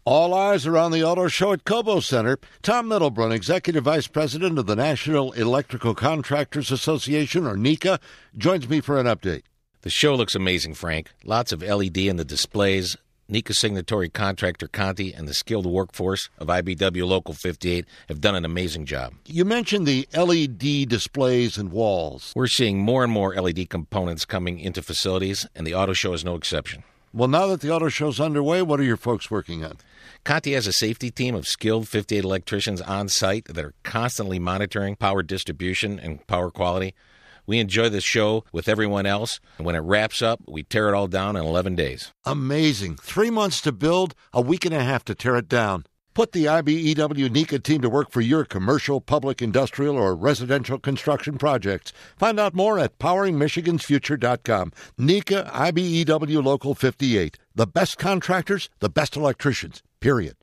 All eyes are on the auto show at Cobo Center. Tom Middlebrun, Executive Vice President of the National Electrical Contractors Association, or NECA, joins me for an update. The show looks amazing, Frank. Lots of LED in the displays. NECA signatory contractor Conti and the skilled workforce of IBEW Local 58 have done an amazing job. You mentioned the LED displays and walls. We're seeing more and more LED components coming into facilities, and the auto show is no exception. Well, now that the auto show's underway, what are your folks working on? Conti has a safety team of skilled 58 electricians on site that are constantly monitoring power distribution and power quality. We enjoy the show with everyone else, and when it wraps up, we tear it all down in 11 days. Amazing. 3 months to build, a week and a half to tear it down. Put the IBEW NECA team to work for your commercial, public, industrial, or residential construction projects. Find out more at poweringmichigansfuture.com. NECA IBEW Local 58. The best contractors, the best electricians, period.